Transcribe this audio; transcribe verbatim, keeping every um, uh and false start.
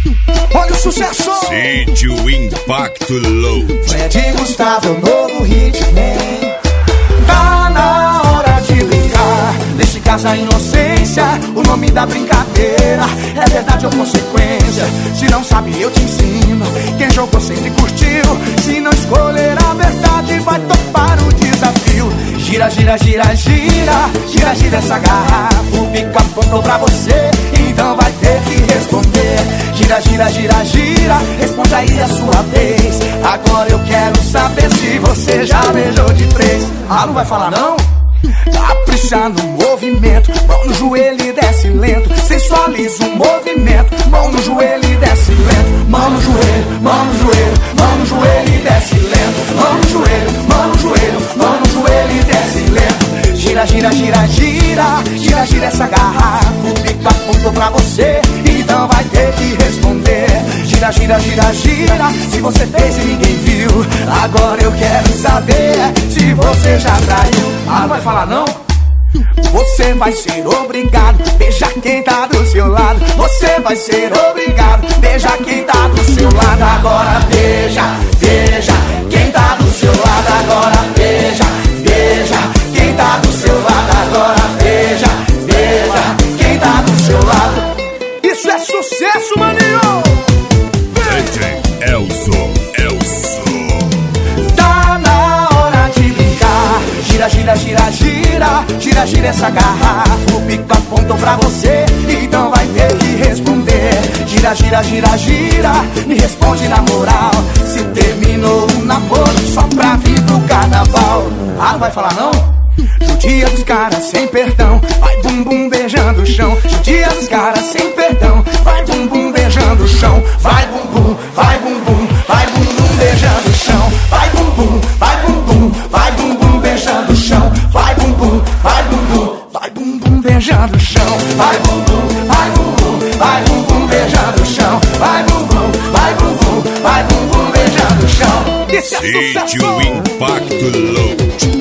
Olha o sucesso! Sítio Impacto Load. Fred Gustavo é o novo hit, vem. Tá na hora de brincar. Deixe casa a inocência, o nome da brincadeira é verdade ou consequência. Se não sabe eu te ensino, quem jogou sempre curtiu. Se não escolher a verdade vai topar o desafio. Gira, gira, gira, gira, gira, gira essa garrafa. O pica apontou pra você, então vai ter que responder. Gira, gira, gira, gira, responde aí a sua vez. Agora eu quero saber se você já beijou de três. Ah, não vai falar não? Capricha no movimento, mão no joelho e desce lento. Sensualiza o movimento, mão no joelho e desce lento. Mão no joelho, mão no joelho, mão no joelho e desce lento. Mão no joelho, mão no joelho, mão no joelho e desce lento. Gira, gira, gira, gira, gira, gira essa garrafa. O pica apontou pra você, então vai ter que responder. Gira, gira, gira, gira, se você fez e ninguém viu. Agora eu quero saber se você já traiu. Ah, não vai falar não? Você vai ser obrigado, beija quem tá do seu lado. Você vai ser obrigado, beija quem tá do seu lado. Agora beija, beija quem tá do seu lado. Agora beija, beija quem tá do seu lado. Agora beija, beija quem tá do seu lado. Isso é sucesso, maninho! D J Elson, Elson. Tá na hora de brincar. Gira, gira, gira, gira, gira, gira essa garrafa. O pica apontou pra você, então vai ter que responder. Gira, gira, gira, gira, me responde na moral. Se terminou o namoro só pra vir pro carnaval. Ah, não vai falar não? Judia dos caras sem perdão, vai bum bum beijando o chão. Judia dos caras sem perdão, vai bum bum beijando o chão. Vai bum bum, vai bum bum, vai bum bum beijando o chão. Vai bum bum, vai bum bum, vai bum bum beijando o chão. Vai bum bum, vai bum bum, vai bum bum beijando o chão. Vai bum bum, vai bum bum, vai bum bum beijando o chão. Vai bum bum, vai bum bum, vai bum bum beijando o chão. Isso é sucesso! Sítio Impacto Load.